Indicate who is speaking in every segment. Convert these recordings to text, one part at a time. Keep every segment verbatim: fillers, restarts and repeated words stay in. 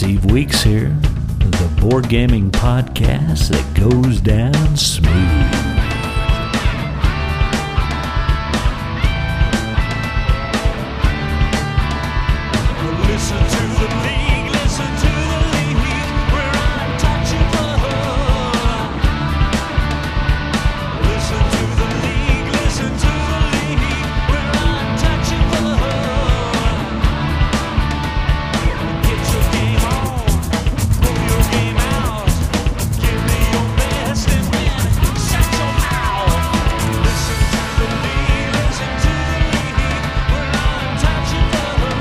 Speaker 1: Steve Weeks here, the board gaming podcast that goes down smooth.
Speaker 2: Listen to the league, listen to the league, we're untouchable. Listen to the league, listen to the league, we're untouchable. Get your game on, throw your game out, give me your best and then shut your mouth. Listen to the league, listen to the league, we're untouchable.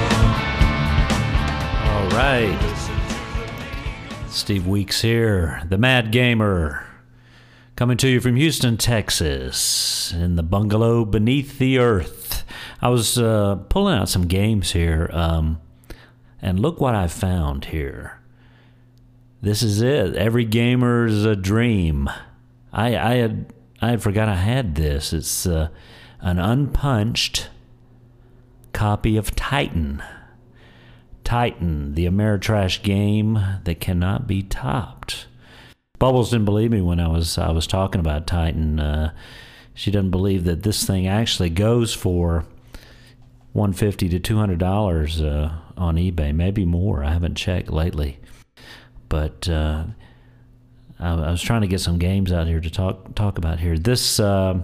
Speaker 1: All right. Steve Weeks here, the Mad Gamer, coming to you from Houston, Texas, in the bungalow beneath the earth. I was uh, pulling out some games here, um, and look what I found here. This is it. Every gamer's a dream. I, I had I had forgot I had this. It's uh, an unpunched copy of Titan. Titan, the Ameritrash game that cannot be topped. Bubbles didn't believe me when I was I was talking about Titan. Uh, she doesn't believe that this thing actually goes for one hundred fifty to two hundred dollars uh, on eBay, maybe more. I haven't checked lately, but uh, I, I was trying to get some games out here to talk talk about here. This uh,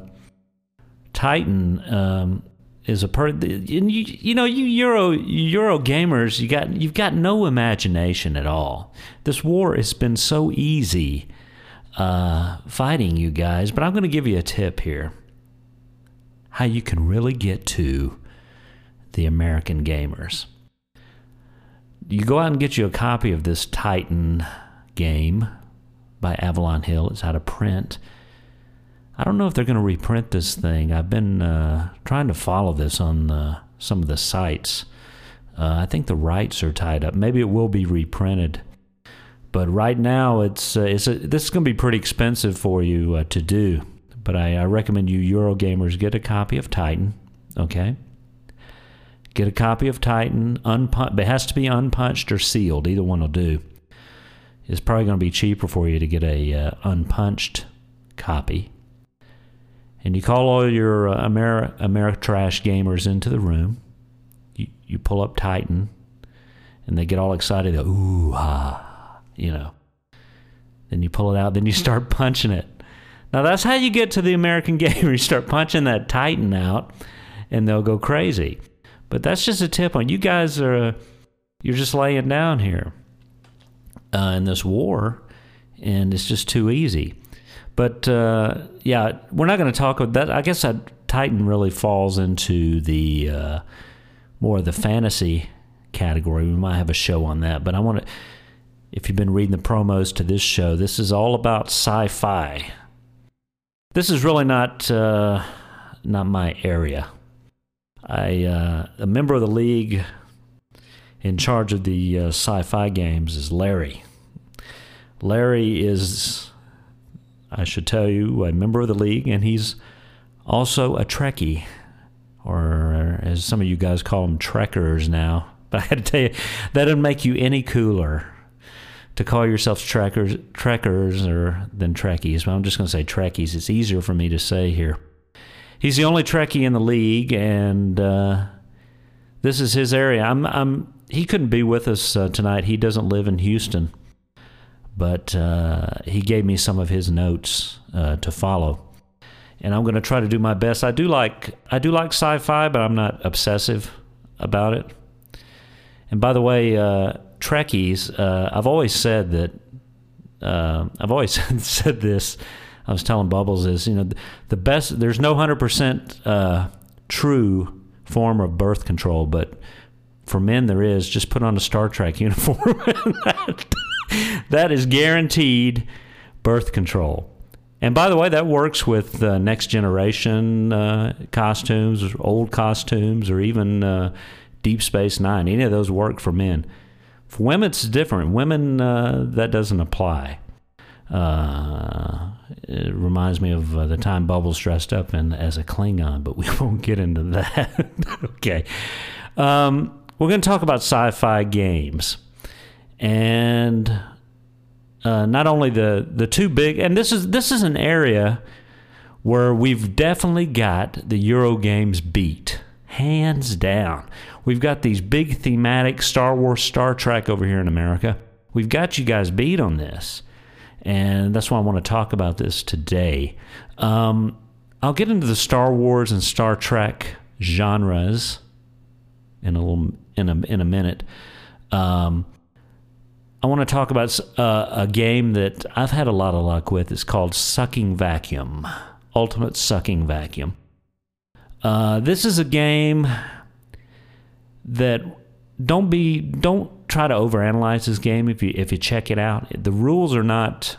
Speaker 1: Titan. Um, Is a per and you you know you Euro Euro gamers you got you've got no imagination at all. This war has been so easy uh, fighting you guys, but I'm going to give you a tip here. How you can really get to the American gamers. You go out and get you a copy of this Titan game by Avalon Hill. It's out of print. I don't know if they're going to reprint this thing. I've been uh, trying to follow this on uh, some of the sites. Uh, I think the rights are tied up. Maybe it will be reprinted. But right now, it's, uh, it's a, this is going to be pretty expensive for you uh, to do. But I, I recommend you Eurogamers get a copy of Titan, okay? Get a copy of Titan. Unpun- it has to be unpunched or sealed. Either one will do. It's probably going to be cheaper for you to get a uh, unpunched copy. And you call all your uh, Ameri- Ameritrash gamers into the room. You you pull up Titan, and they get all excited. They go, ooh, ah, you know. Then you pull it out. Then you start punching it. Now, that's how you get to the American gamer. You start punching that Titan out, and they'll go crazy. But that's just a tip on you guys are, uh, you're just laying down here uh, in this war, and it's just too easy. But, uh, yeah, we're not going to talk about that. I guess that Titan really falls into the uh, more of the fantasy category. We might have a show on that. But I want to, if you've been reading the promos to this show, this is all about sci-fi. This is really not uh, not my area. I uh, a member of the league in charge of the uh, sci-fi games is Larry. Larry is, I should tell you, a member of the league, and he's also a Trekkie, or as some of you guys call them, Trekkers now. But I had to tell you, that doesn't make you any cooler to call yourselves Trekkers, Trekkers or than Trekkies. But I'm just going to say Trekkies. It's easier for me to say here. He's the only Trekkie in the league, and uh, this is his area. I'm, I'm. He couldn't be with us uh, tonight. He doesn't live in Houston. But uh, he gave me some of his notes uh, to follow, and I'm going to try to do my best. I do like I do like sci-fi, but I'm not obsessive about it. And by the way, uh, Trekkies, uh, I've always said that uh, I've always said this. I was telling Bubbles is you know the best. There's no one hundred percent uh, true form of birth control, but for men there is. Just put on a Star Trek uniform. That is guaranteed birth control. And by the way, that works with uh, next generation uh, costumes, old costumes, or even uh, Deep Space Nine. Any of those work for men. For women, it's different. Women, uh, that doesn't apply. Uh, it reminds me of uh, the time Bubbles dressed up in, as a Klingon, but we won't get into that. Okay. Um, we're going to talk about sci-fi games. And uh, not only the, the two big, and this is this is an area where we've definitely got the Euro games beat, hands down. We've got these big thematic Star Wars, Star Trek over here in America. We've got you guys beat on this, and that's why I want to talk about this today. Um, I'll get into the Star Wars and Star Trek genres in a little in a in a minute. Um, I want to talk about uh, a game that I've had a lot of luck with. It's called Sucking Vacuum, Ultimate Sucking Vacuum. Uh, this is a game that don't be don't try to overanalyze this game if you if you check it out. The rules are not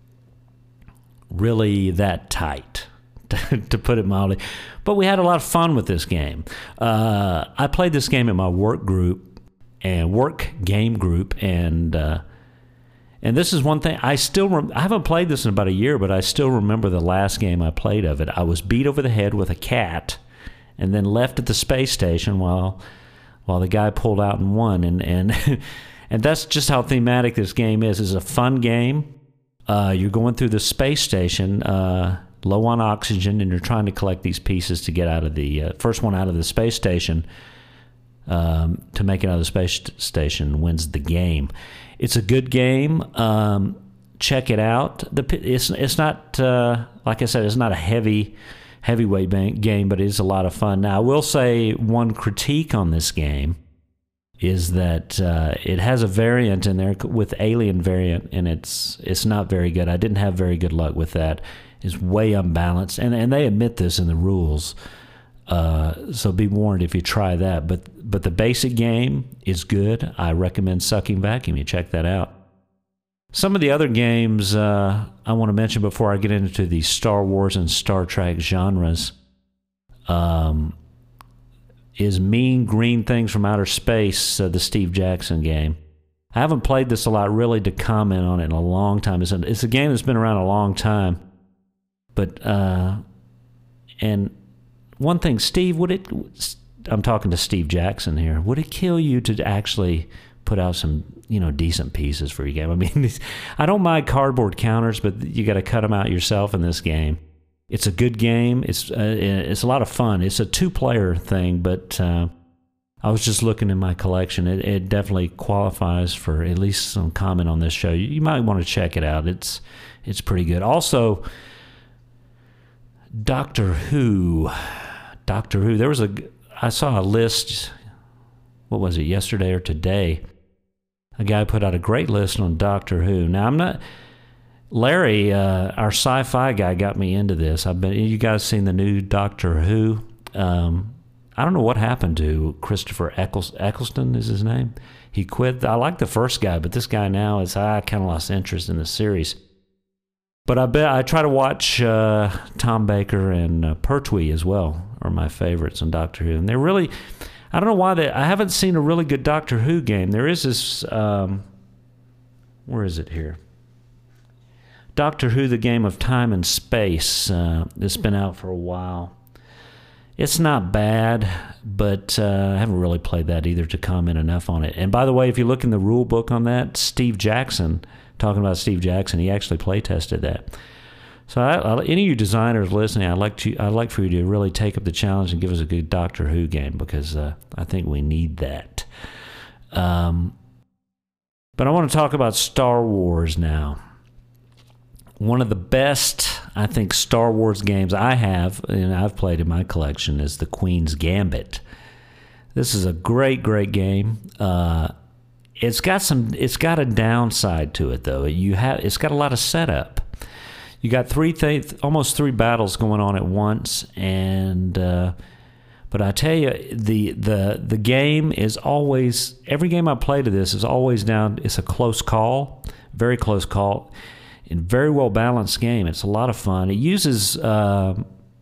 Speaker 1: really that tight, to put it mildly. But we had a lot of fun with this game. Uh, I played this game in my work group and work game group, and uh, and this is one thing I still rem- I haven't played this in about a year, but I still remember the last game I played of it. I was beat over the head with a cat, and then left at the space station while while the guy pulled out and won. And and and that's just how thematic this game is. It's a fun game. Uh, you're going through the space station, uh, low on oxygen, and you're trying to collect these pieces to get out of the uh, first one out of the space station. Um, to make it out of the space station wins the game. It's a good game. Um, check it out. The it's it's not uh, like I said. It's not a heavy heavyweight game, but it is a lot of fun. Now, I will say one critique on this game is that uh, it has a variant in there with Alien variant, and it's it's not very good. I didn't have very good luck with that. It's way unbalanced, and and they admit this in the rules. Uh, so be warned if you try that. But but the basic game is good. I recommend Sucking Vacuum. You check that out. Some of the other games uh, I want to mention before I get into the Star Wars and Star Trek genres um, is Mean Green Things from Outer Space, uh, the Steve Jackson game. I haven't played this a lot really to comment on it in a long time. It's a, it's a game that's been around a long time. But, uh, and one thing, Steve, would it, I'm talking to Steve Jackson here, would it kill you to actually put out some, you know, decent pieces for your game? I mean, I don't mind cardboard counters, but you got to cut them out yourself in this game. It's a good game. It's uh, it's a lot of fun. It's a two-player thing, but uh, I was just looking in my collection. It, it definitely qualifies for at least some comment on this show. You, you might want to check it out. It's it's pretty good. Also, Doctor Who. Doctor Who. There was a, I saw a list, what was it, yesterday or today? A guy put out a great list on Doctor Who. Now, I'm not, Larry, uh, our sci-fi guy, got me into this. I've been, you guys seen the new Doctor Who? Um, I don't know what happened to Christopher Eccles, Eccleston is his name. He quit. I like the first guy, but this guy now is, I kind of lost interest in the series. But I bet I try to watch uh, Tom Baker and uh, Pertwee as well are my favorites on Doctor Who, and they're really, I don't know why they. I haven't seen a really good Doctor Who game. There is this, um, where is it here? Doctor Who: The Game of Time and Space. Uh, it's been out for a while. It's not bad, but uh, I haven't really played that either to comment enough on it. And by the way, if you look in the rule book on that, Steve Jackson. Talking about Steve Jackson, he actually play tested that. So, I, I, any of you designers listening, I'd like to, I'd like for you to really take up the challenge and give us a good Doctor Who game because uh, I think we need that. Um, but I want to talk about Star Wars now. One of the best, I think, Star Wars games I have and I've played in my collection is the Queen's Gambit. This is a great, great game. Uh, It's got some. It's got a downside to it, though. You have. It's got a lot of setup. You got three, th- almost three battles going on at once, and uh, but I tell you, the the the game is always. Every game I play to this is always down. It's a close call, very close call, and very well balanced game. It's a lot of fun. It uses uh,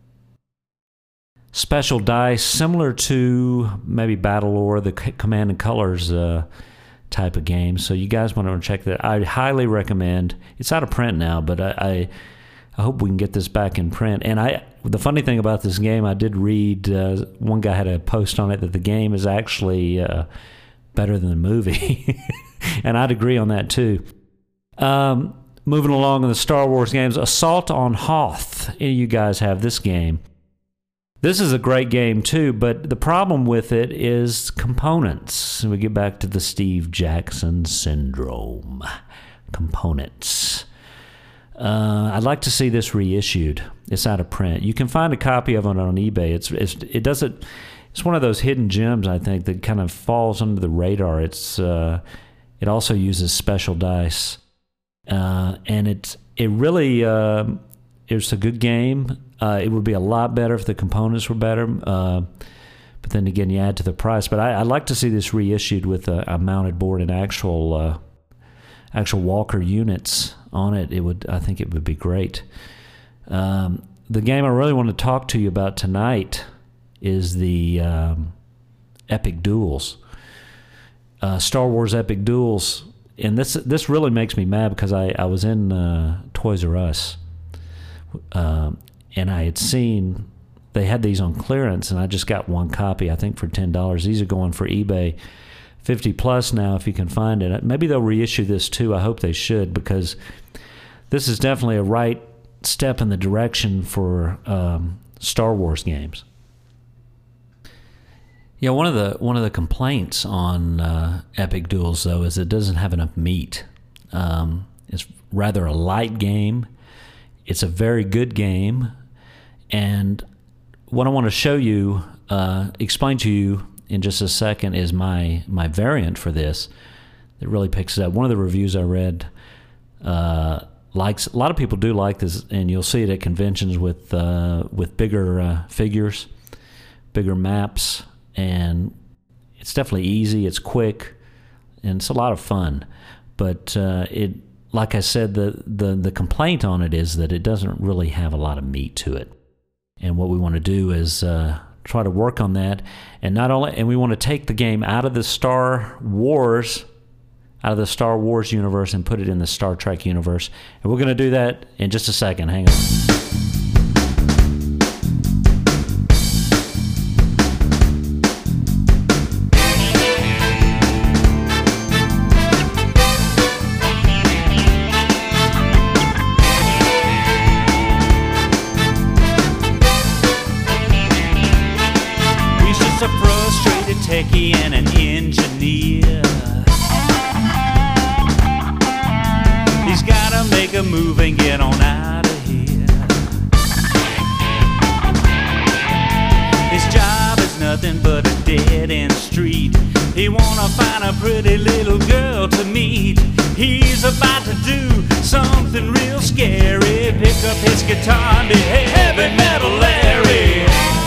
Speaker 1: special dice similar to maybe Battlelore, the C- Command and Colors. Uh, type of game. So you guys want to check that. I highly recommend. It's out of print now, but I, I I hope we can get this back in print. And I the funny thing about this game, I did read uh, one guy had a post on it that the game is actually uh, better than the movie. And I'd agree on that too. Um, moving along in the Star Wars games, Assault on Hoth. Any of you guys have this game? This is a great game too, but the problem with it is components. We get back to the Steve Jackson syndrome. Components. Uh, I'd like to see this reissued. It's out of print. You can find a copy of it on eBay. It's, it's it doesn't. It's one of those hidden gems, I think, that kind of falls under the radar. It's uh, it also uses special dice, uh, and it's it really uh, it's a good game. Uh, it would be a lot better if the components were better. Uh, but then again, you add to the price. But I, I'd like to see this reissued with a, a mounted board and actual uh, actual Walker units on it. It would, I think, it would be great. Um, the game I really want to talk to you about tonight is the um, Epic Duels, uh, Star Wars Epic Duels, and this this really makes me mad because I I was in uh, Toys R Us, um, and I had seen they had these on clearance, and I just got one copy, I think, for ten dollars. These are going for eBay fifty plus now if you can find it. Maybe they'll reissue this too. I hope they should, because this is definitely a right step in the direction for um, Star Wars games. Yeah, one of the one of the complaints on uh, Epic Duels, though, is it doesn't have enough meat. Um, it's rather a light game. It's a very good game, and what I want to show you, uh, explain to you in just a second, is my my variant for this that really picks it up. One of the reviews I read uh, likes a lot of people do like this, and you'll see it at conventions with uh, with bigger uh, figures, bigger maps. And it's definitely easy, it's quick, and it's a lot of fun. But uh, it, like I said, the, the, the complaint on it is that it doesn't really have a lot of meat to it. And what we want to do is uh, try to work on that. And not only, and we want to take the game out of the Star Wars, out of the Star Wars universe, and put it in the Star Trek universe. And we're going to do that in just a second. Hang on.
Speaker 2: Techie and an engineer. He's gotta make a move and get on out of here. His job is nothing but a dead-end street. He wanna find a pretty little girl to meet. He's about to do something real scary. Pick up his guitar and be heavy metal Larry.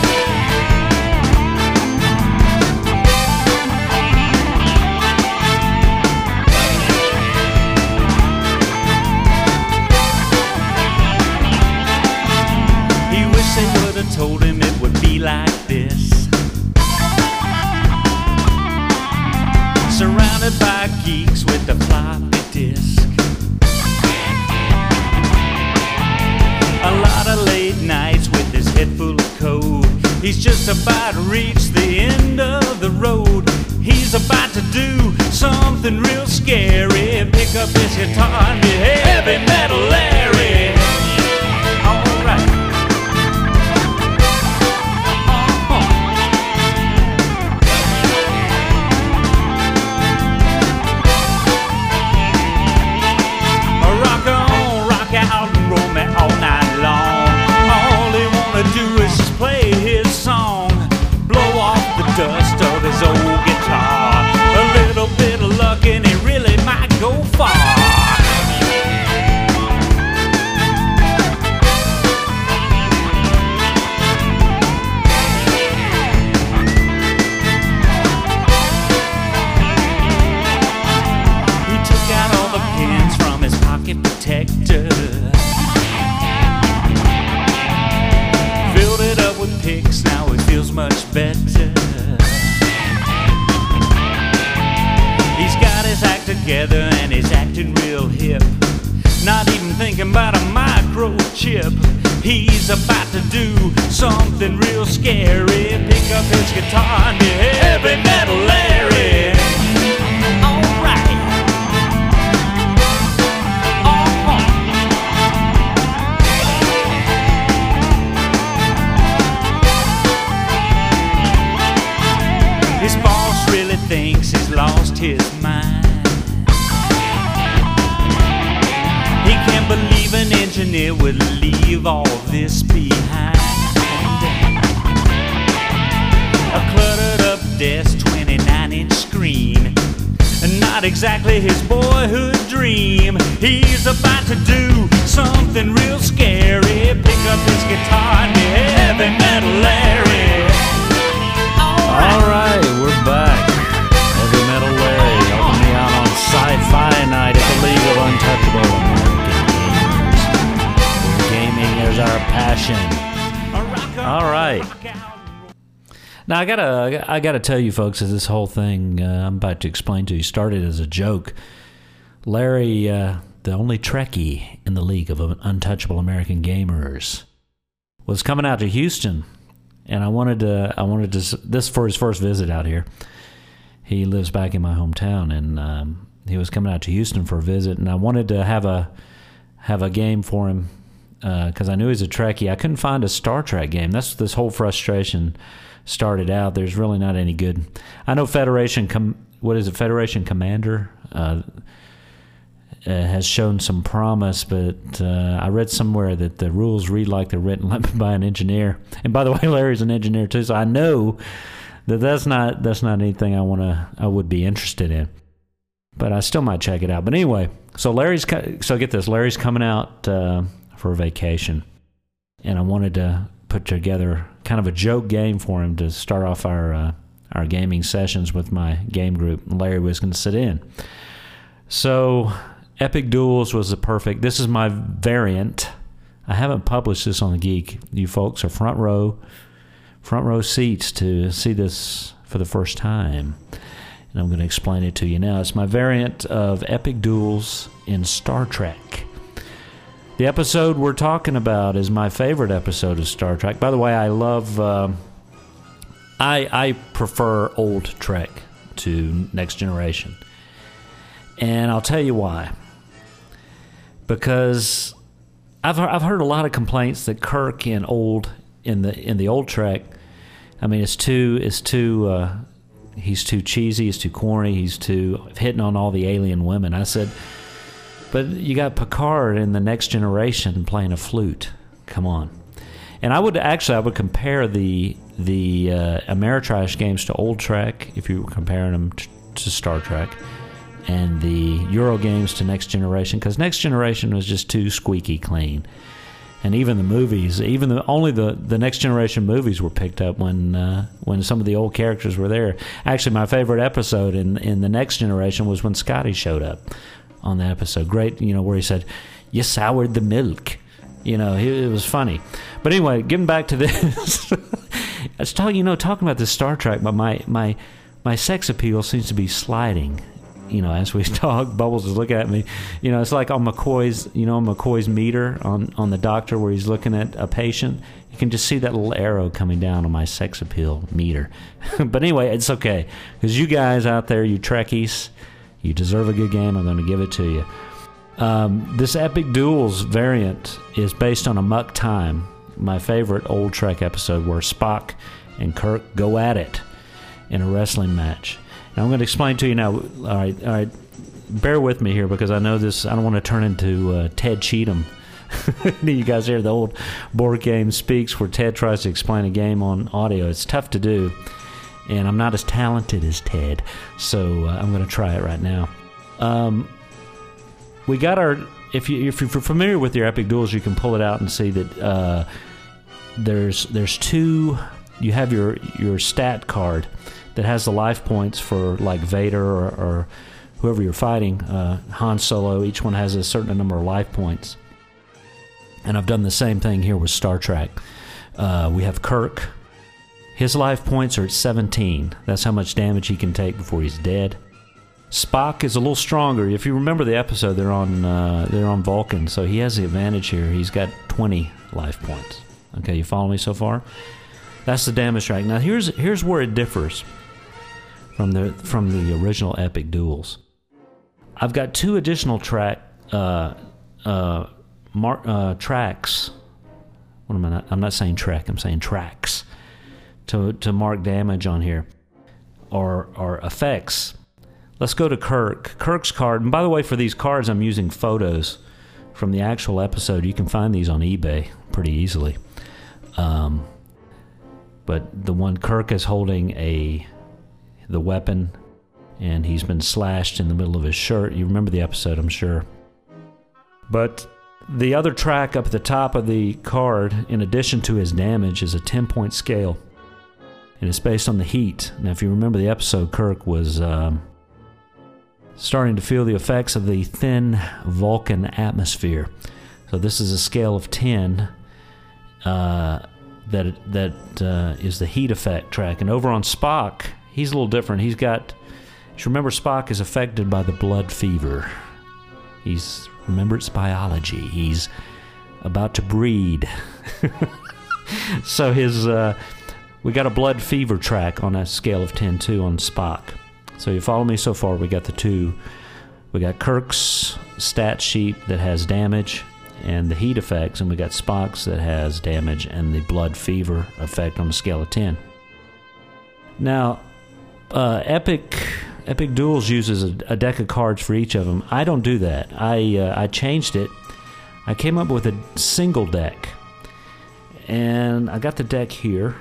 Speaker 2: Told him it would be like this. Surrounded by geeks with the floppy disk. A lot of late nights with his head full of code. He's just about to reach the end of the road. He's about to do something real scary. Pick up his guitar and be heavy metal Larry. All right. Dust of his old guitar. A little bit of luck and he really might go far. He took out all the pins from his pocket protector, filled it up with picks, now it feels much better. He's got his act together and he's acting real hip. Not even thinking about a microchip. He's about to do something real scary. Pick up his guitar and be heavy metal Larry. Alright. thinks he's lost his mind. He can't believe an engineer would leave all this behind. A cluttered up desk, twenty-nine inch screen, not exactly his boyhood dream. He's about to do something real scary, pick up his guitar and be heavy metal Larry.
Speaker 1: All right, we're back. Heavy Metal Larry helping me out on Sci-Fi Night at the League of Untouchable American Gamers. Gaming is our passion. All right. Now I gotta, I gotta tell you folks, that this whole thing uh, I'm about to explain to you started as a joke. Larry, uh, the only Trekkie in the League of Untouchable American Gamers, was coming out to Houston, and I wanted to, I wanted to, this for his first visit out here. He lives back in my hometown, and um, he was coming out to Houston for a visit, and I wanted to have a, have a game for him because uh, I knew he's a Trekkie. I couldn't find a Star Trek game. That's this whole frustration started out. There's really not any good. I know Federation, Com- what is it, Federation Commander uh, uh, has shown some promise, but uh, I read somewhere that the rules read like they're written by an engineer. And by the way, Larry's an engineer too, so I know that that's not that's not anything I want to I would be interested in. But I still might check it out. But anyway, so Larry's so get this, Larry's coming out uh, for a vacation, and I wanted to put together kind of a joke game for him to start off our uh, our gaming sessions with my game group. Larry was going to sit in. So Epic Duels was the perfect. This is my variant. I haven't published this on The Geek. You folks are front row, front row seats to see this for the first time. And I'm going to explain it to you now. It's my variant of Epic Duels in Star Trek. The episode we're talking about is my favorite episode of Star Trek. By the way, I love, uh, I I prefer old Trek to Next Generation. And I'll tell you why. Because I've I've heard a lot of complaints that Kirk in old in the in the old Trek, I mean, it's too it's too uh, he's too cheesy, he's too corny, he's too hitting on all the alien women. I said, but you got Picard in the Next Generation playing a flute. Come on. And I would actually I would compare the the uh, Ameritrash games to old Trek if you were comparing them to, to Star Trek, and the Euro games to Next Generation, because Next Generation was just too squeaky clean. And even the movies, even the only the, the Next Generation movies were picked up when uh, when some of the old characters were there. Actually, my favorite episode in in the Next Generation was when Scotty showed up on the episode. Great, you know, where he said, "You soured the milk." You know, it was funny. But anyway, getting back to this, I was talking, you know, talking about this Star Trek, but my my my sex appeal seems to be sliding. You know, as we talk, Bubbles is looking at me. You know, it's like on McCoy's, you know, McCoy's meter on, on the doctor where he's looking at a patient. You can just see that little arrow coming down on my sex appeal meter. But anyway, it's okay. Because you guys out there, you Trekkies, you deserve a good game. I'm going to give it to you. Um, this Epic Duels variant is based on Amok Time, my favorite old Trek episode where Spock and Kirk go at it in a wrestling match. Now, I'm going to explain to you now. All right, all right. Bear with me here because I know this. I don't want to turn into uh, Ted Cheatham. You guys hear the old board game speaks where Ted tries to explain a game on audio. It's tough to do, and I'm not as talented as Ted, so uh, I'm going to try it right now. Um, we got our. If you if you're familiar with your Epic Duels, you can pull it out and see that uh, there's there's two. You have your your stat card that has the life points for like Vader or, or whoever you're fighting, uh, Han Solo. Each one has a certain number of life points. And I've done the same thing here with Star Trek. Uh, we have Kirk. His life points are at seventeen. That's how much damage he can take before he's dead. Spock is a little stronger. If you remember the episode, they're on uh, they're on Vulcan, so he has the advantage here. He's got twenty life points. Okay, you follow me so far? That's the damage track. Now here's here's where it differs from the from the original Epic Duels. I've got two additional track uh, uh, mar- uh, tracks. What am I not? I'm not saying track. I'm saying tracks to to mark damage on here. are, are effects. Let's go to Kirk. Kirk's card, and by the way, for these cards, I'm using photos from the actual episode. You can find these on eBay pretty easily. Um, but the one Kirk is holding a the weapon, and he's been slashed in the middle of his shirt. You remember the episode, I'm sure. But the other track up at the top of the card, in addition to his damage, is a ten-point scale, and it's based on the heat. Now, if you remember the episode, Kirk was um, starting to feel the effects of the thin Vulcan atmosphere. So this is a scale of ten. Uh, that that uh, is the heat effect track. And over on Spock, he's a little different. He's got, you remember, Spock is affected by the blood fever. He's, remember, it's biology. He's about to breed. So his, uh, we got a blood fever track on a scale of ten too on Spock. So you follow me so far? We got the two. We got Kirk's stat sheet that has damage and the heat effects, and we got Spock's that has damage and the blood fever effect on a scale of ten. Now, uh, Epic Epic Duels uses a, a deck of cards for each of them. I don't do that. I uh, I changed it. I came up with a single deck, and I got the deck here.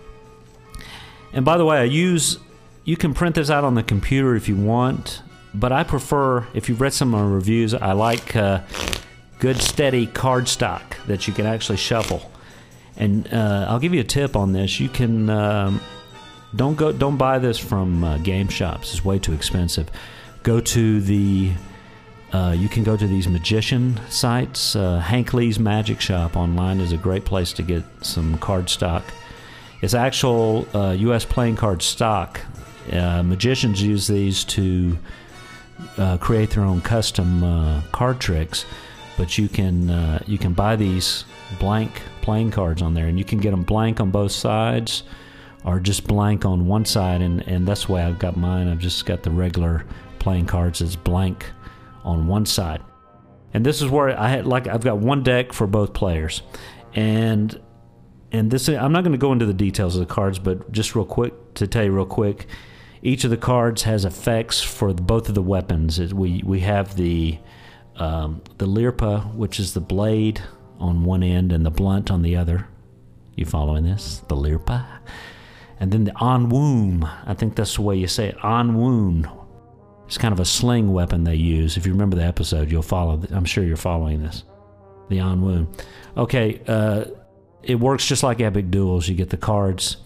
Speaker 1: And by the way, I use, you can print this out on the computer if you want, but I prefer, if you've read some of my reviews, I like uh, good steady cardstock that you can actually shuffle. And uh, I'll give you a tip on this. You can um, don't go don't buy this from uh, game shops. It's way too expensive. Go to the uh, you can go to these magician sites. Uh, Hank Lee's Magic Shop online is a great place to get some cardstock. It's actual uh, U S playing card stock. Uh, magicians use these to uh, create their own custom uh, card tricks. But you can uh, you can buy these blank playing cards on there, and you can get them blank on both sides, or just blank on one side. And, and that's the way I've got mine. I've just got the regular playing cards that's blank on one side. And this is where I had like I've got one deck for both players, and and this I'm not going to go into the details of the cards, but just real quick to tell you real quick, each of the cards has effects for both of the weapons. We we have the Um, the Lirpa, which is the blade on one end and the blunt on the other. You following this? The Lirpa. And then the Anwoon. I think that's the way you say it. Anwoon. It's kind of a sling weapon they use. If you remember the episode, you'll follow. I'm sure you're following this. The Anwoon. Okay, uh, it works just like Epic Duels. You get the cards,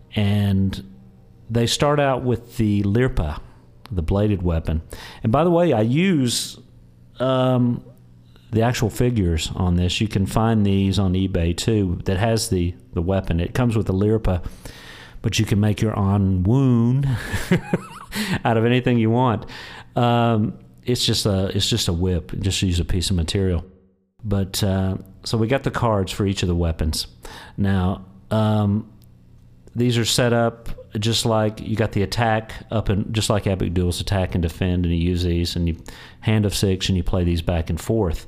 Speaker 1: and they start out with the Lirpa, the bladed weapon. And by the way, I use Um, the actual figures on this. You can find these on eBay too, that has the, the weapon. It comes with the Lirpa, but you can make your Anwoon out of anything you want. Um, it's just a it's just a whip. Just use a piece of material. But uh, so we got the cards for each of the weapons. Now um, these are set up just like you got the attack up, and just like Epic Duels, attack and defend, and you use these, and you hand of six, and you play these back and forth.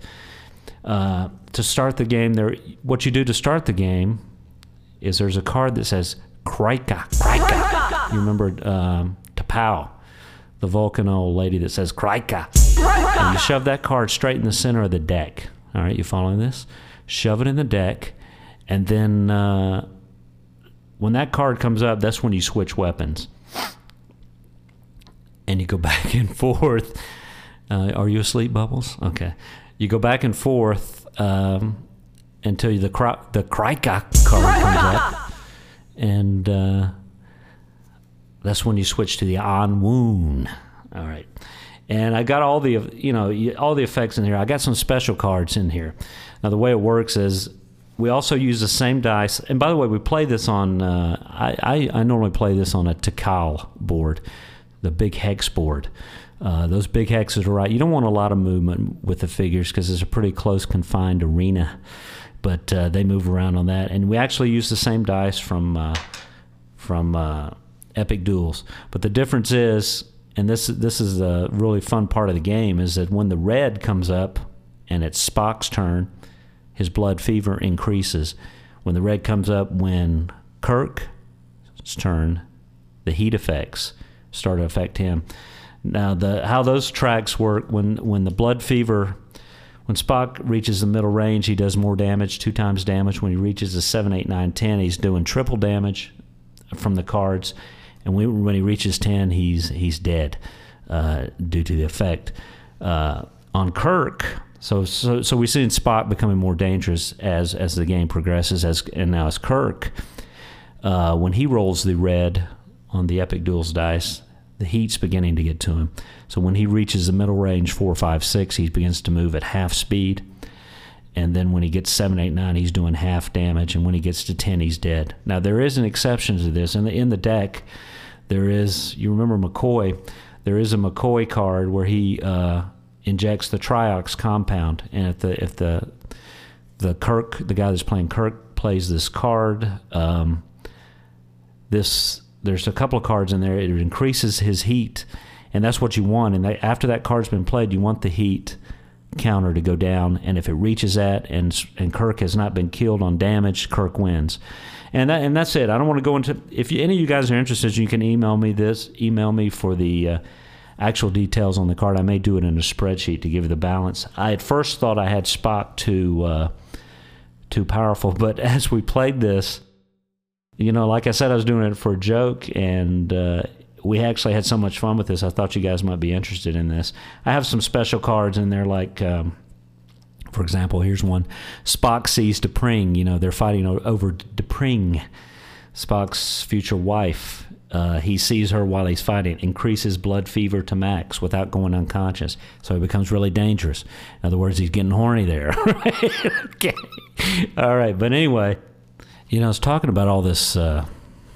Speaker 1: Uh, to start the game, there, what you do to start the game is there's a card that says Krika. Krika. You remember um, T'Pau, the Vulcan old lady that says Krika. And you shove that card straight in the center of the deck. All right, you following this? Shove it in the deck, and then Uh, when that card comes up, that's when you switch weapons. And you go back and forth. Uh, are you asleep, Bubbles? Okay. You go back and forth um, until the the Krika card comes up. And uh, that's when you switch to the Anwoon. All right. And I got all the, you know, all the effects in here. I got some special cards in here. Now, the way it works is we also use the same dice. And by the way, we play this on, uh, I, I, I normally play this on a Tikal board, the big hex board. Uh, those big hexes are right. You don't want a lot of movement with the figures because it's a pretty close confined arena. But uh, they move around on that. And we actually use the same dice from, uh, from uh, Epic Duels. But the difference is, and this, this is the really fun part of the game, is that when the red comes up and it's Spock's turn, his blood fever increases. When the red comes up when Kirk's turn, the heat effects start to affect him. Now, the how those tracks work, when, when the blood fever, when Spock reaches the middle range, he does more damage, two times damage. When he reaches the seven, eight, nine, ten, he's doing triple damage from the cards. And we, when he reaches ten, he's he's dead uh, due to the effect. Uh, on Kirk, so so so we've seen Spock becoming more dangerous as as the game progresses, as and now as Kirk, uh, when he rolls the red on the Epic Duels dice, the heat's beginning to get to him. So when he reaches the middle range, four, five, six, he begins to move at half speed. And then when he gets seven, eight, nine, he's doing half damage. And when he gets to ten, he's dead. Now, there is an exception to this. In the, in the deck, there is, you remember McCoy, there is a McCoy card where he uh, injects the Triox compound. And if the if the the Kirk, the guy that's playing Kirk, plays this card, um, this... there's a couple of cards in there. It increases his heat, and that's what you want. And they, after that card's been played, you want the heat counter to go down. And if it reaches that, and and Kirk has not been killed on damage, Kirk wins. And that, and that's it. I don't want to go into. If you, any of you guys are interested, you can email me this. Email me for the uh, actual details on the card. I may do it in a spreadsheet to give you the balance. I at first thought I had Spock too uh, too powerful, but as we played this, you know, like I said, I was doing it for a joke, and uh, we actually had so much fun with this, I thought you guys might be interested in this. I have some special cards in there, like, um, for example, here's one. Spock sees D'Pring. You know, they're fighting over D'Pring, Spock's future wife. Uh, he sees her while he's fighting, increases blood fever to max without going unconscious. So he becomes really dangerous. In other words, he's getting horny there. Okay. All right, but anyway... You know, I was talking about all this uh,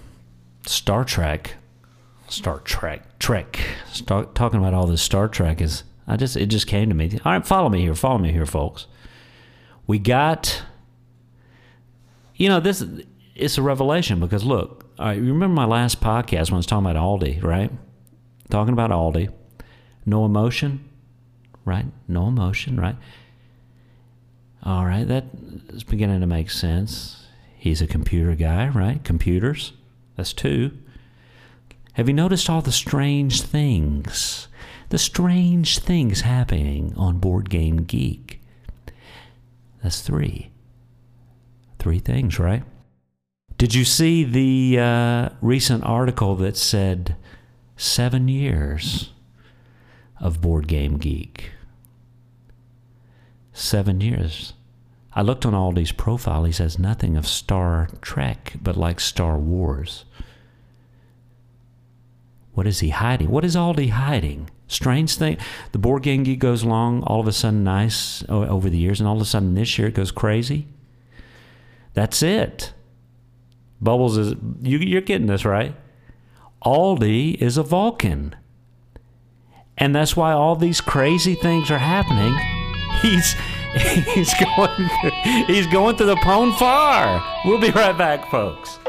Speaker 1: Star Trek, Star Trek, Trek. Start talking about all this Star Trek is I just it just came to me. All right, follow me here, follow me here, folks. We got, you know, this it's a revelation because look, all right, you remember my last podcast when I was talking about Aldi, right? Talking about Aldi, no emotion, right? No emotion, right? All right, that is beginning to make sense. He's a computer guy, right? Computers. That's two. Have you noticed all the strange things? The strange things happening on Board Game Geek. That's three. Three things, right? Did you see the uh, recent article that said seven years of Board Game Geek? Seven years. I looked on Aldi's profile. He says nothing of Star Trek, but like Star Wars. What is he hiding? What is Aldi hiding? Strange thing. The Board Game Geek goes along, all of a sudden nice over the years, and all of a sudden this year it goes crazy. That's it. Bubbles is, you, you're getting this, right? Aldi is a Vulcan. And that's why all these crazy things are happening. He's... He's going. He's going to the Pon Farr. We'll be right back, folks.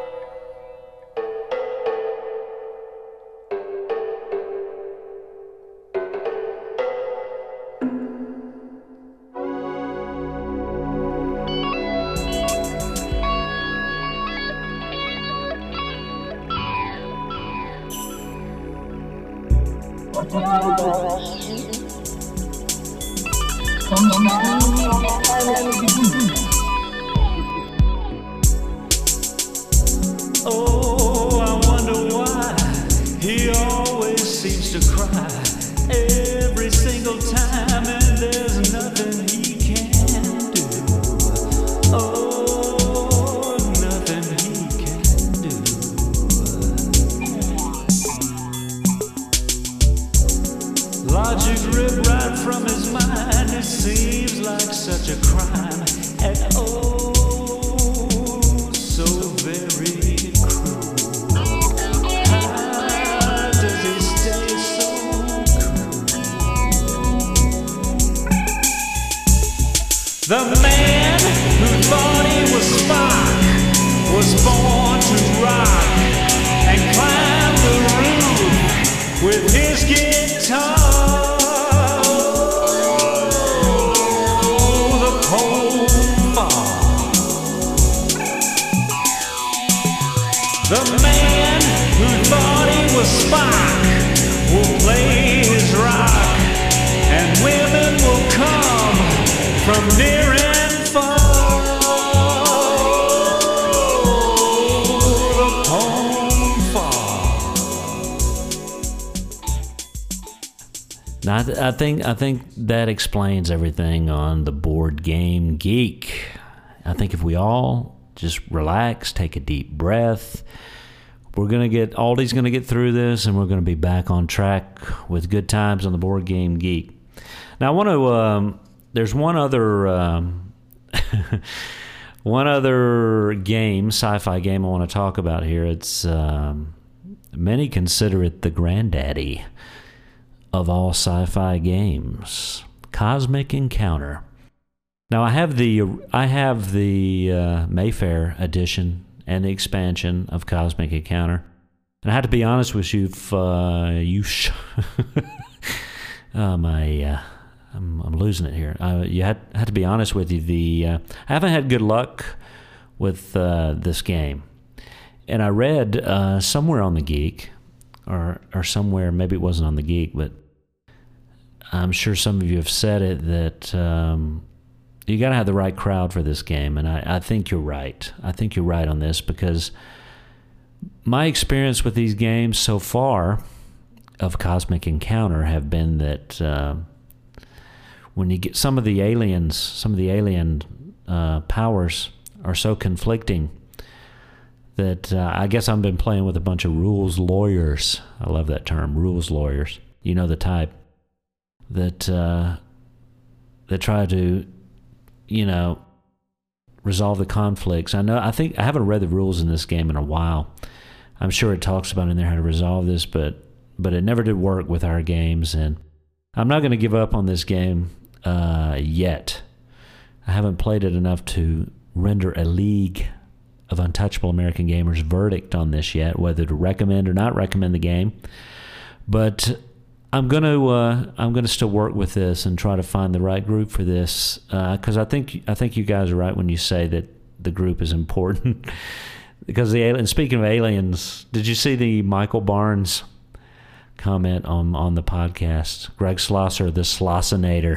Speaker 2: Oh, I wonder why he always seems to cry every single time, and there's nothing he can do. Oh, nothing he can do. Logic ripped right from his mind. It seems like such a crime, and oh, so very cruel. How does he stay so cool? The man who thought he was Spock was born to rock and climb the roof with his guitar. The man who thought he was Spock
Speaker 1: Now, I, th- I think I think that explains everything on the Board Game Geek. I think if we all just relax, take a deep breath, we're gonna get Aldi's gonna get through this, and we're gonna be back on track with good times on the Board Game Geek. Now, I want to. Um, there's one other. Um, One other game, sci-fi game I want to talk about here. It's um, many consider it the granddaddy of all sci-fi games, Cosmic Encounter. Now I have the I have the uh, Mayfair edition and the expansion of Cosmic Encounter, and I have to be honest with you, if, uh, you sh- oh my. Uh, I'm, I'm losing it here. Uh, you had had to be honest with you. The uh, I haven't had good luck with uh, this game, and I read uh, somewhere on the Geek, or or somewhere, maybe it wasn't on the Geek, but I'm sure some of you have said it, that um, you got to have the right crowd for this game, and I, I think you're right. I think you're right on this, because my experience with these games so far of Cosmic Encounter have been that. Uh, When you get some of the aliens, some of the alien uh, powers are so conflicting that uh, I guess I've been playing with a bunch of rules lawyers. I love that term, rules lawyers. You know the type that uh, that try to, you know, resolve the conflicts. I know. I think I haven't read the rules in this game in a while. I'm sure it talks about in there how to resolve this, but but it never did work with our games, and I'm not going to give up on this game. Uh, yet. I haven't played it enough to render a League of Untouchable American Gamers verdict on this yet, whether to recommend or not recommend the game. But I'm gonna uh, I'm gonna still work with this and try to find the right group for this, because uh, I think I think you guys are right when you say that the group is important. Because the alien. Speaking of aliens, did you see the Michael Barnes comment on on the podcast? Greg Slosser, the Slossinator.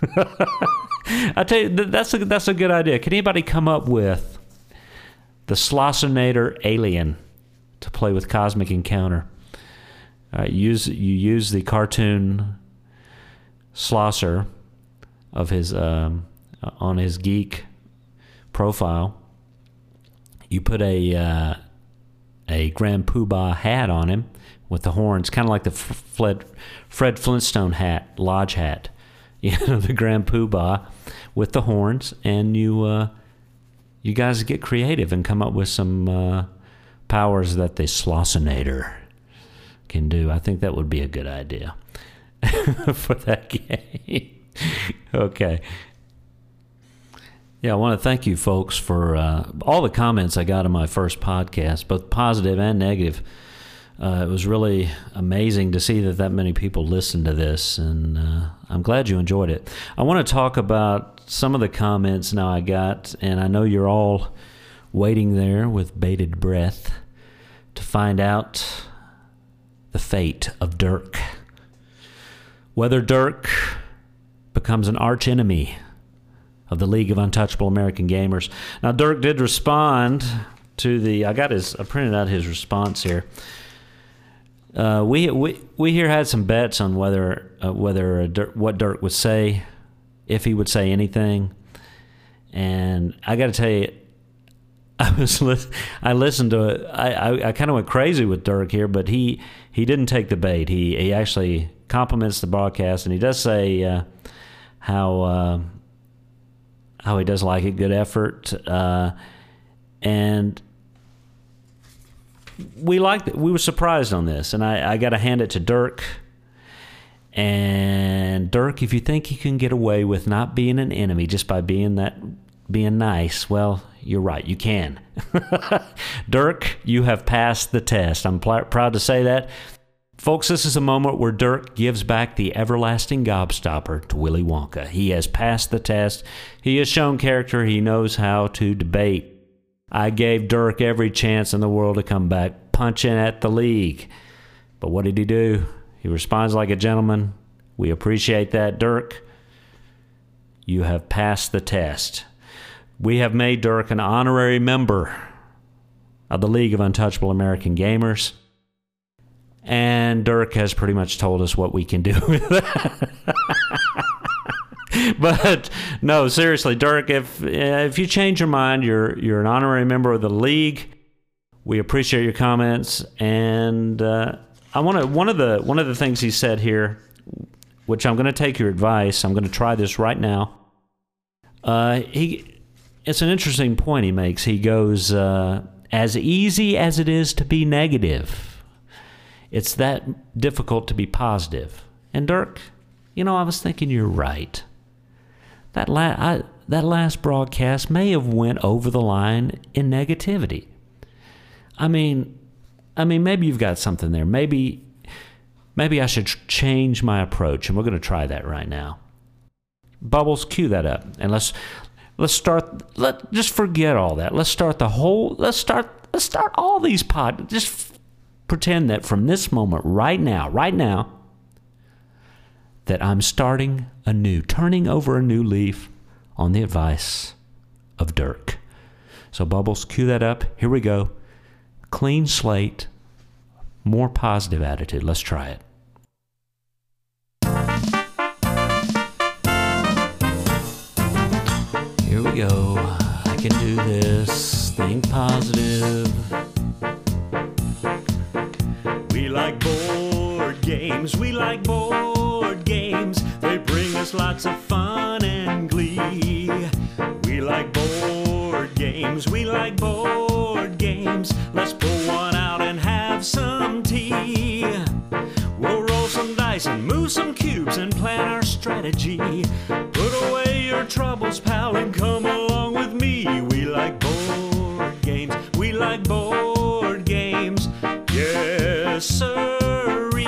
Speaker 1: I tell you, that's a that's a good idea. Can anybody come up with the Slossinator alien to play with Cosmic Encounter? Uh, use you use the cartoon Slosser of his um, on his geek profile. You put a uh, a Grand Poobah hat on him with the horns, kind of like the Fred Fred Flintstone hat, lodge hat. You know, the Grand Poobah with the horns, and you uh, you guys get creative and come up with some uh, powers that the Slossinator can do. I think that would be a good idea for that game. Okay. Yeah, I want to thank you folks for uh, all the comments I got on my first podcast, both positive and negative. Uh, it was really amazing to see that that many people listened to this, and uh, I'm glad you enjoyed it. I want to talk about some of the comments now I got, and I know you're all waiting there with bated breath to find out the fate of Dirk. Whether Dirk becomes an archenemy of the League of Untouchable American Gamers. Now, Dirk did respond to the... I got his... I printed out his response here. Uh, we we we here had some bets on whether uh, whether Dirk, what Dirk would say, if he would say anything, and I got to tell you, I was li- I listened to it. I I, I kind of went crazy with Dirk here, but he he didn't take the bait. He he actually compliments the broadcast, and he does say uh, how uh, how he does like it, good effort, uh, and. We liked it. We were surprised on this, and I, I got to hand it to Dirk. And Dirk, if you think you can get away with not being an enemy just by being that being nice, well, you're right. You can. Dirk, you have passed the test. I'm pl- proud to say that. Folks, this is a moment where Dirk gives back the everlasting gobstopper to Willy Wonka. He has passed the test. He has shown character. He knows how to debate. I gave Dirk every chance in the world to come back punching at the league. But what did he do? He responds like a gentleman. We appreciate that, Dirk. You have passed the test. We have made Dirk an honorary member of the League of Untouchable American Gamers. And Dirk has pretty much told us what we can do with that. But no, seriously, Dirk, if if you change your mind, you're you're an honorary member of the league. We appreciate your comments, and uh, I want to one of the one of the things he said here, which I'm going to take your advice. I'm going to try this right now. Uh, he, it's an interesting point he makes. He goes, uh, as easy as it is to be negative, it's that difficult to be positive. And Dirk, you know, I was thinking you're right. That la- I, that last broadcast may have went over the line in negativity. I mean, I mean, maybe you've got something there. Maybe, maybe I should change my approach, and we're going to try that right now. Bubbles, cue that up, and let's let's start. Let just forget all that. Let's start the whole. Let's start. Let's start all these pod. Just f- pretend that from this moment, right now, right now, that I'm starting anew, turning over a new leaf on the advice of Dirk. So, Bubbles, cue that up. Here we go. Clean slate, more positive attitude. Let's try it. Here we go. I can do this. Think positive.
Speaker 2: We like board games, we like board games. They bring us lots of fun and glee. We like board games, we like board games. Let's pull one out and have some tea. We'll roll some dice and move some cubes and plan our strategy. Put away your troubles, pal, and come along with me. We like board games, we like board games. Yes, sirree.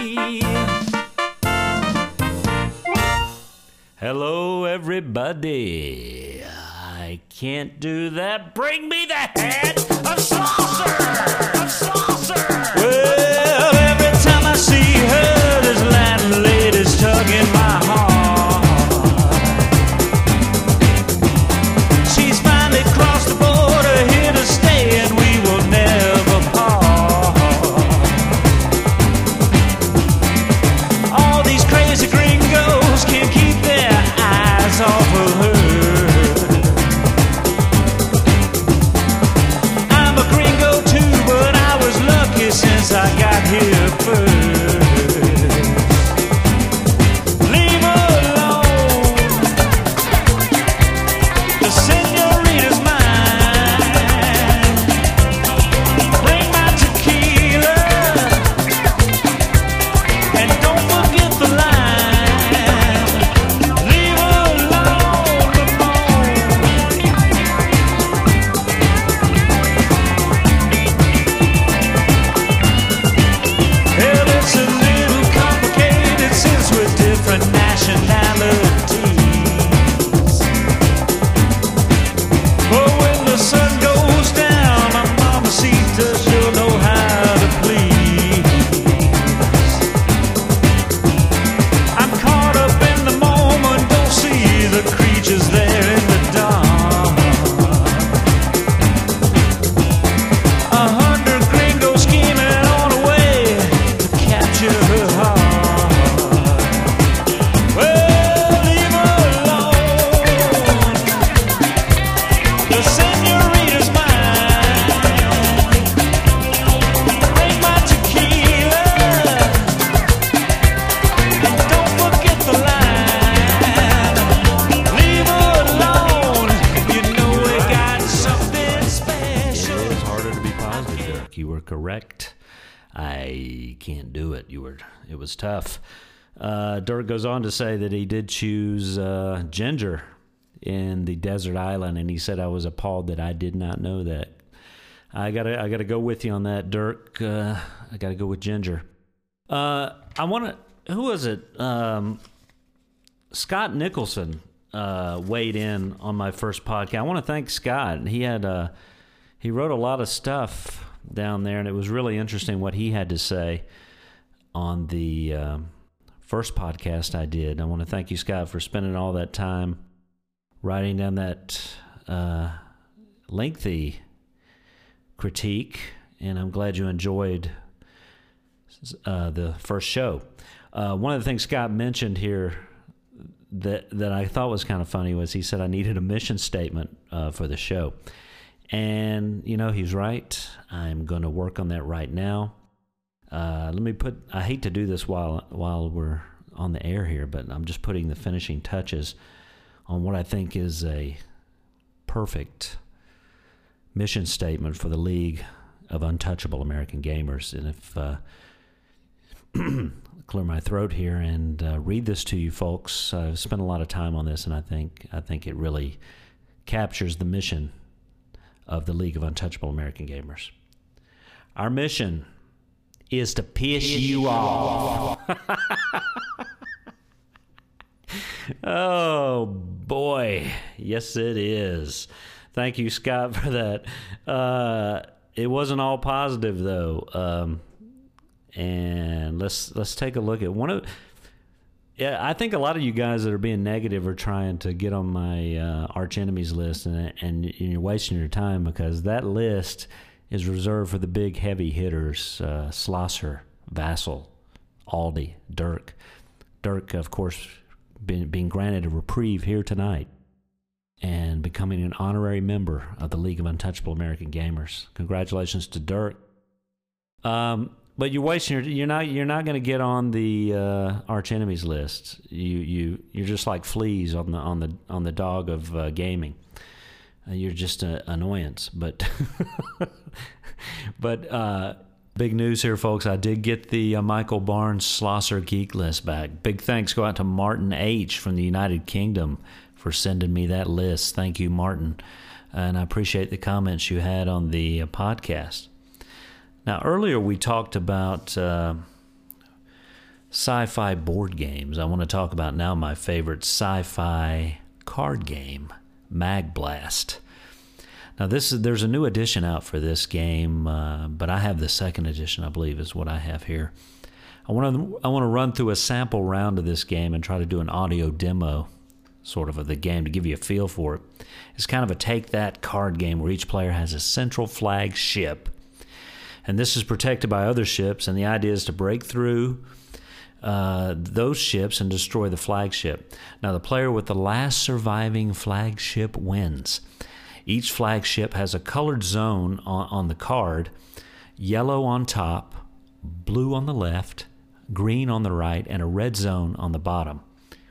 Speaker 1: Hello, everybody. I can't do that. Bring me the head of saucer! Of saucer!
Speaker 2: Well, every time I see her, there's Latin ladies tugging my heart. She's finally crossed the border, here to stay, and we will never part. All these crazy gringos can't keep their eyes off of her. Since I got here first, leave her alone. The senorita's mine. Bring my tequila and don't forget the line. Leave her alone, it's a little complicated since we're different nationalities. But when the sun goes down, my mamacita, she'll know how to please. I'm caught up in the moment, don't see the creatures there in the dark. A hundred gringos scheming on a way to capture her heart. Well, leave her alone. The senorita's mine. Bring my tequila and don't forget the line. Leave her alone. You know we got something special.
Speaker 1: It is harder to be positive, Dirk. You were correct. I can't do it. You were. It was tough. Uh, Dirk goes on to say that he did choose uh, Ginger in the desert island, and he said, I was appalled that I did not know that. I gotta, I gotta go with you on that, Dirk. Uh, I gotta go with Ginger. Uh, I want to. Who was it? Um, Scott Nicholson uh, weighed in on my first podcast. I want to thank Scott. He had, uh, he wrote a lot of stuff down there, and it was really interesting what he had to say on the um, first podcast I did. I want to thank you, Scott, for spending all that time writing down that uh, lengthy critique, and I'm glad you enjoyed uh, the first show. Uh, one of the things Scott mentioned here that that I thought was kind of funny was he said I needed a mission statement uh, for the show. And, you know, he's right. I'm going to work on that right now. Uh, let me put, I hate to do this while while we're on the air here, but I'm just putting the finishing touches on what I think is a perfect mission statement for the League of Untouchable American Gamers. And if, uh, clear my throat here and uh, read this to you folks. I've spent a lot of time on this, and I think I think it really captures the mission of the League of Untouchable American Gamers. Our mission is to piss you off. Oh, boy. Yes, it is. Thank you, Scott, for that. Uh, it wasn't all positive, though. Um, and let's let's take a look at one of... Yeah, I think a lot of you guys that are being negative are trying to get on my uh, arch enemies list, and, and you're wasting your time because that list is reserved for the big heavy hitters, uh, Slosser, Vassal, Aldi, Dirk. Dirk, of course, being, being granted a reprieve here tonight and becoming an honorary member of the League of Untouchable American Gamers. Congratulations to Dirk. Um, but you're wasting your, you're not you're not going to get on the uh, arch enemies list. You you you're just like fleas on the on the on the dog of uh, gaming. Uh, you're just an annoyance. But but uh, big news here, folks. I did get the uh, Michael Barnes Slosser Geek List back. Big thanks go out to Martin H. from the United Kingdom for sending me that list. Thank you, Martin. And I appreciate the comments you had on the uh, podcast. Now, earlier we talked about uh, sci-fi board games. I want to talk about now my favorite sci-fi card game, Mag Blast. Now, this is there's a new edition out for this game, uh, but I have the second edition, I believe, is what I have here. I want to I want to run through a sample round of this game and try to do an audio demo, sort of, of the game to give you a feel for it. It's kind of a take-that card game where each player has a central flag ship. And this is protected by other ships, and the idea is to break through uh, those ships and destroy the flagship. Now, the player with the last surviving flagship wins. Each flagship has a colored zone on, on the card, yellow on top, blue on the left, green on the right, and a red zone on the bottom.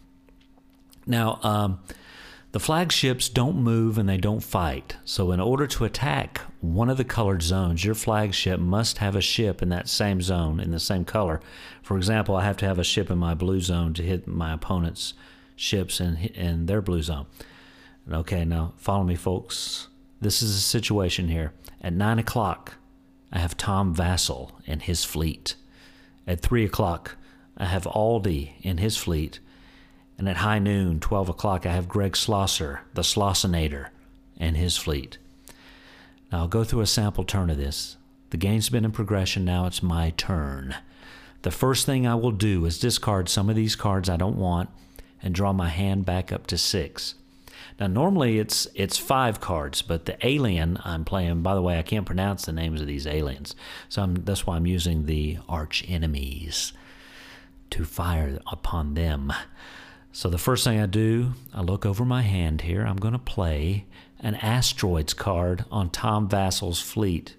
Speaker 1: Now, um, the flagships don't move and they don't fight. So in order to attack one of the colored zones, your flagship must have a ship in that same zone, in the same color. For example, I have to have a ship in my blue zone to hit my opponent's ships in, in their blue zone. Okay, now follow me, folks. This is a situation here. At nine o'clock, I have Tom Vassal and his fleet. At three o'clock, I have Aldi and his fleet. And at high noon, twelve o'clock, I have Greg Slosser, the Slossinator, and his fleet. Now, I'll go through a sample turn of this. The game's been in progression, now it's my turn. The first thing I will do is discard some of these cards I don't want and draw my hand back up to six. Now, normally it's it's five cards, but the alien I'm playing, by the way, I can't pronounce the names of these aliens, so I'm, that's why I'm using the arch enemies to fire upon them. So the first thing I do, I look over my hand here. I'm going to play an Asteroids card on Tom Vassal's fleet.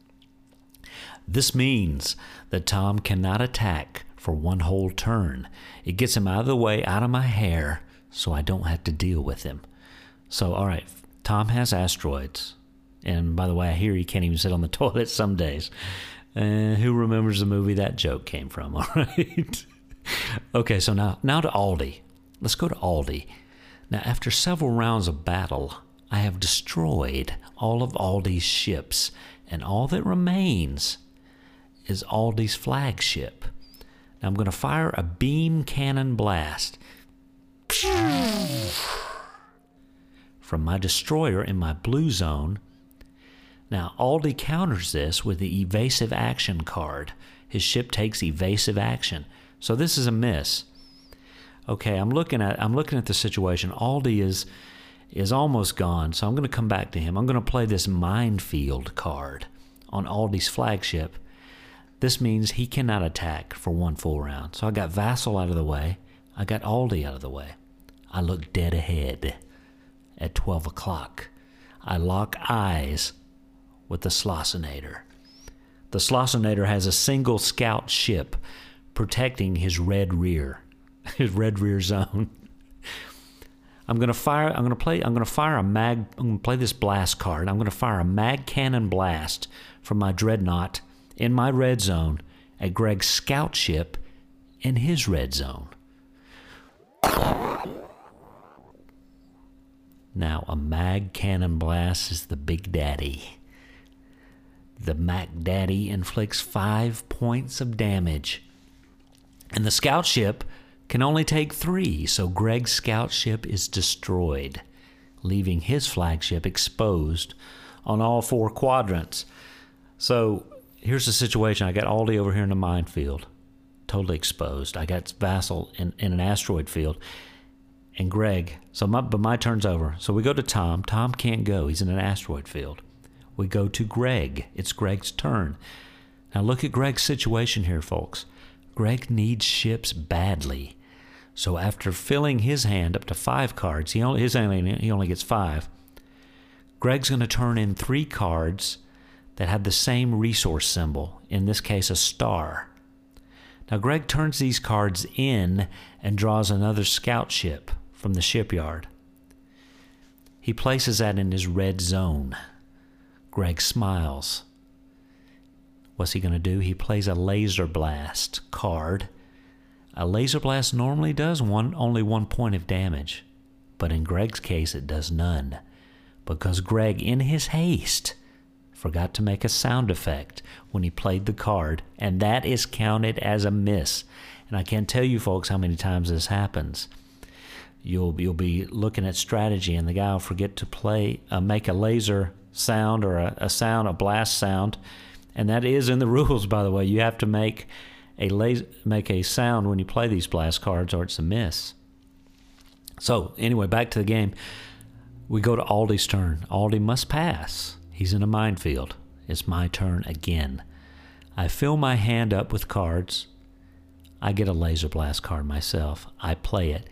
Speaker 1: This means that Tom cannot attack for one whole turn. It gets him out of the way, out of my hair, so I don't have to deal with him. So, all right, Tom has Asteroids. And by the way, I hear he can't even sit on the toilet some days. Uh, who remembers the movie that joke came from, all right? Okay, so now, now to Aldi. Let's go to Aldi. Now, after several rounds of battle, I have destroyed all of Aldi's ships, and all that remains is Aldi's flagship. Now, I'm going to fire a beam cannon blast from my destroyer in my blue zone. Now, Aldi counters this with the evasive action card. His ship takes evasive action. So this is a miss. Okay, I'm looking at I'm looking at the situation. Aldi is is almost gone, so I'm going to come back to him. I'm going to play this minefield card on Aldi's flagship. This means he cannot attack for one full round. So I got Vassal out of the way. I got Aldi out of the way. I look dead ahead at twelve o'clock. I lock eyes with the Slossinator. The Slossinator has a single scout ship protecting his red rear, his red rear zone. I'm gonna fire. I'm gonna play. I'm gonna fire a mag. I'm gonna play this blast card. I'm gonna fire a mag cannon blast from my dreadnought in my red zone at Greg's scout ship in his red zone. Now a mag cannon blast is the big daddy. The Mac Daddy inflicts five points of damage, and the scout ship can only take three, so Greg's scout ship is destroyed, leaving his flagship exposed on all four quadrants. So here's the situation. I got Aldi over here in the minefield, totally exposed. I got Vassal in, in an asteroid field, and Greg. So my, but my turn's over. So we go to Tom. Tom can't go. He's in an asteroid field. We go to Greg. It's Greg's turn. Now look at Greg's situation here, folks. Greg needs ships badly. So after filling his hand up to five cards, he only his hand, he only gets five. Greg's going to turn in three cards that have the same resource symbol, in this case a star. Now Greg turns these cards in and draws another scout ship from the shipyard. He places that in his red zone. Greg smiles. What's he going to do? He plays a laser blast card. A laser blast normally does one only one point of damage, but in Greg's case it does none, because Greg, in his haste, forgot to make a sound effect when he played the card, and that is counted as a miss. And I can't tell you folks how many times this happens. You'll you'll be looking at strategy, and the guy will forget to play, uh, make a laser sound or a, a sound, a blast sound, and that is in the rules, by the way. You have to make a laser, make a sound when you play these blast cards, or it's a miss. So anyway, back to the game. We go to Aldi's turn. Aldi must pass. He's in a minefield. It's my turn again. I fill my hand up with cards. I get a laser blast card myself. I play it.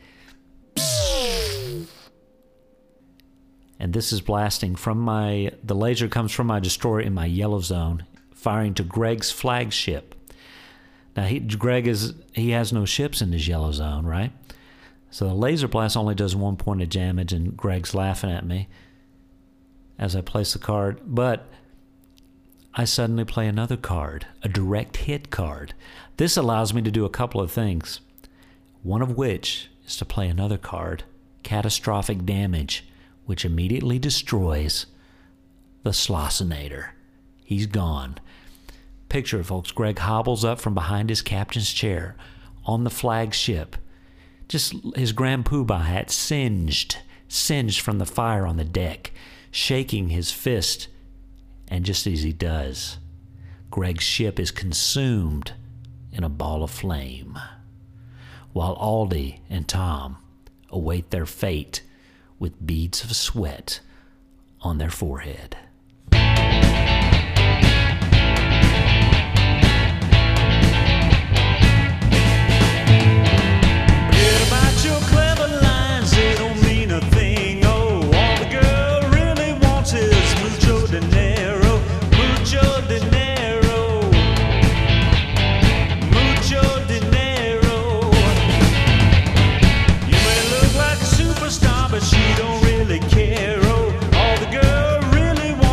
Speaker 1: And this is blasting from my, the laser comes from my destroyer in my yellow zone, firing to Greg's flagship. Now, he, Greg is, he has no ships in his yellow zone, right? So the laser blast only does one point of damage, and Greg's laughing at me as I place the card. But I suddenly play another card, a direct hit card. This allows me to do a couple of things, one of which is to play another card, catastrophic damage, which immediately destroys the Slossinator. He's gone. Picture it, folks. Greg hobbles up from behind his captain's chair on the flagship. Just his Grand Poobah hat singed, singed from the fire on the deck, shaking his fist. And just as he does, Greg's ship is consumed in a ball of flame, while Aldi and Tom await their fate with beads of sweat on their forehead.
Speaker 2: Forget about your clever lines, they don't mean a thing. Oh, all the girl really wants is mucho dinero, mucho dinero, mucho dinero. You may look like a superstar, but she don't really care. Oh, all the girl really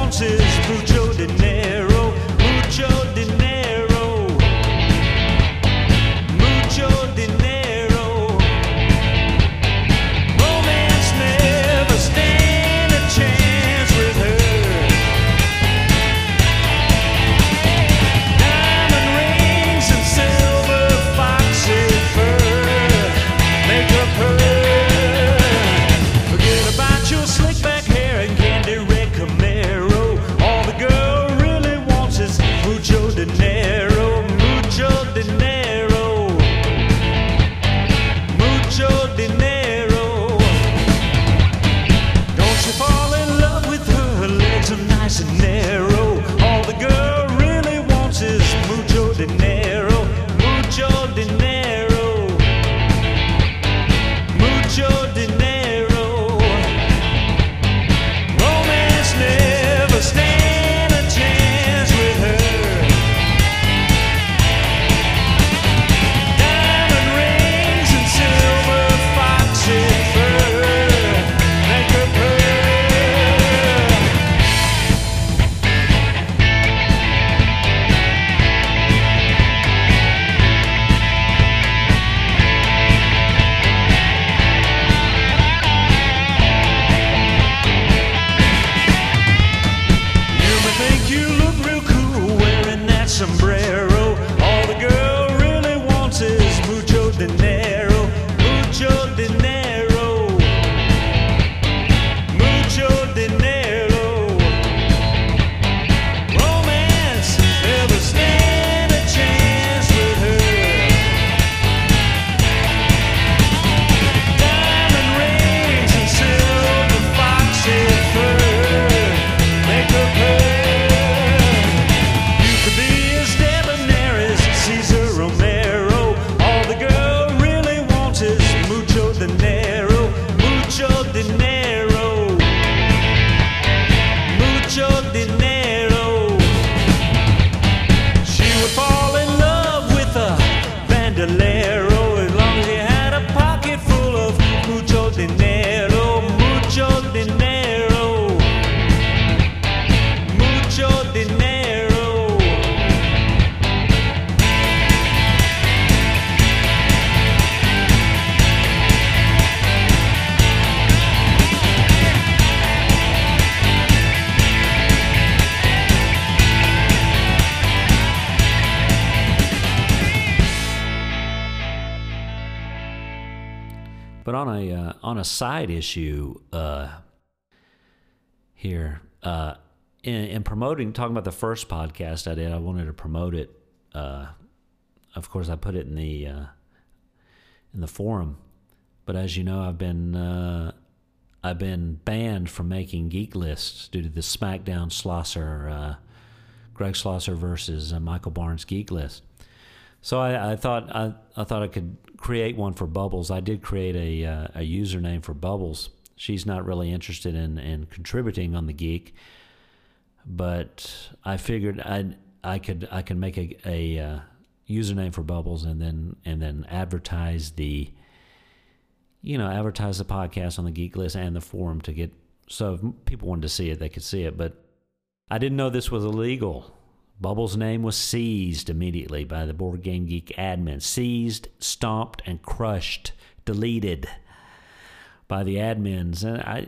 Speaker 1: But on a uh, on a side issue uh, here, uh, in, in promoting, talking about the first podcast I did, I wanted to promote it. Uh, of course, I put it in the uh, in the forum. But as you know, I've been uh, I've been banned from making geek lists due to the SmackDown Schlosser, uh, Greg Schlosser versus uh, Michael Barnes geek list. So I, I thought I, I thought I could create one for Bubbles. I did create a uh, a username for Bubbles. She's not really interested in, in contributing on the geek, but I figured I I could I could make a a uh, username for Bubbles and then and then advertise the you know advertise the podcast on the geek list and the forum to get, so if people wanted to see it, they could see it. But I didn't know this was illegal. Bubbles' name was seized immediately by the Board Game Geek admin. Seized, stomped, and crushed, deleted by the admins. And I,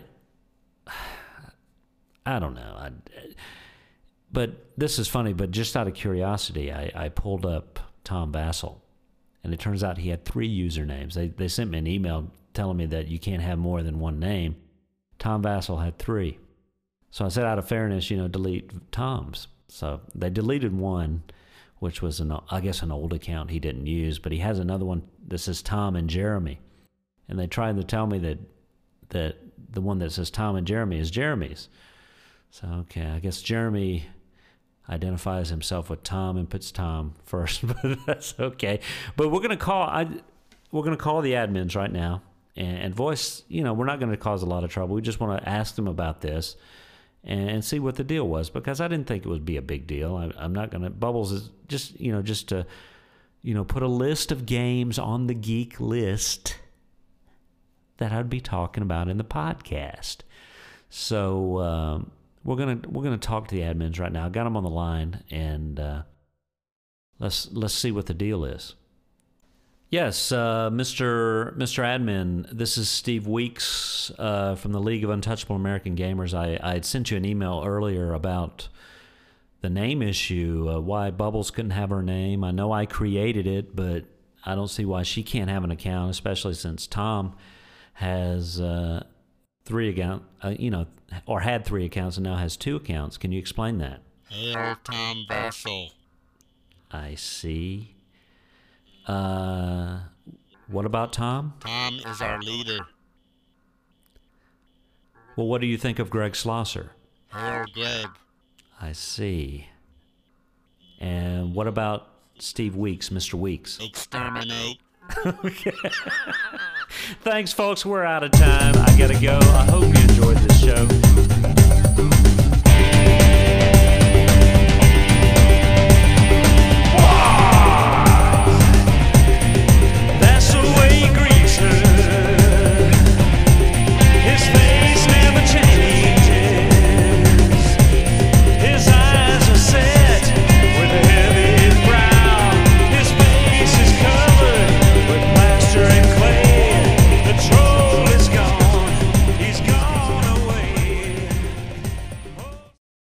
Speaker 1: I don't know. I, but this is funny, but just out of curiosity, I, I pulled up Tom Vassell, and it turns out he had three usernames. They, they sent me an email telling me that you can't have more than one name. Tom Vassell had three. So I said, out of fairness, you know, delete Tom's. So they deleted one, which was, an, I guess, an old account he didn't use, but he has another one that says Tom and Jeremy. And they tried to tell me that that the one that says Tom and Jeremy is Jeremy's. So, okay, I guess Jeremy identifies himself with Tom and puts Tom first, but that's okay. But we're going to call I we're going to call the admins right now and, and voice, you know, we're not going to cause a lot of trouble. We just want to ask them about this and see what the deal was, because I didn't think it would be a big deal. I, I'm not going to, Bubbles is just, you know, just to, you know, put a list of games on the geek list that I'd be talking about in the podcast. So um, we're gonna we're gonna talk to the admins right now. I got them on the line, and uh, let's let's see what the deal is. Yes, uh, Mister Mister Admin, this is Steve Weeks uh, from the League of Untouchable American Gamers. I, I had sent you an email earlier about the name issue, uh, why Bubbles couldn't have her name. I know I created it, but I don't see why she can't have an account, especially since Tom has uh, three account, uh, you know, or had three accounts and now has two accounts. Can you explain that?
Speaker 3: Hail Tom Vassell.
Speaker 1: I see. Uh, what about Tom?
Speaker 3: Tom is our leader.
Speaker 1: Well, what do you think of Greg Schlosser?
Speaker 3: Hail Greg.
Speaker 1: I see. And what about Steve Weeks, Mister Weeks?
Speaker 3: Exterminate.
Speaker 1: Okay. Thanks, folks. We're out of time. I gotta go. I hope you enjoyed this show.